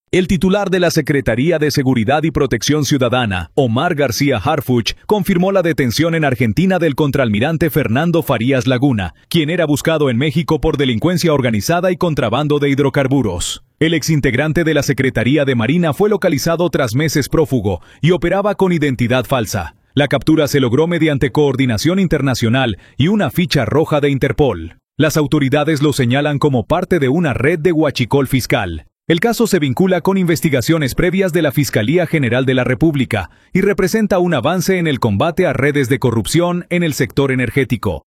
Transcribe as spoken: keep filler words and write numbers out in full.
El titular de la Secretaría de Seguridad y Protección Ciudadana, Omar García Harfuch, confirmó la detención en Argentina del contraalmirante Fernando Farías Laguna, quien era buscado en México por delincuencia organizada y contrabando de hidrocarburos. El exintegrante de la Secretaría de Marina fue localizado tras meses prófugo y operaba con identidad falsa. La captura se logró mediante coordinación internacional y una ficha roja de Interpol. Las autoridades lo señalan como parte de una red de huachicol fiscal. El caso se vincula con investigaciones previas de la Fiscalía General de la República y representa un avance en el combate a redes de corrupción en el sector energético.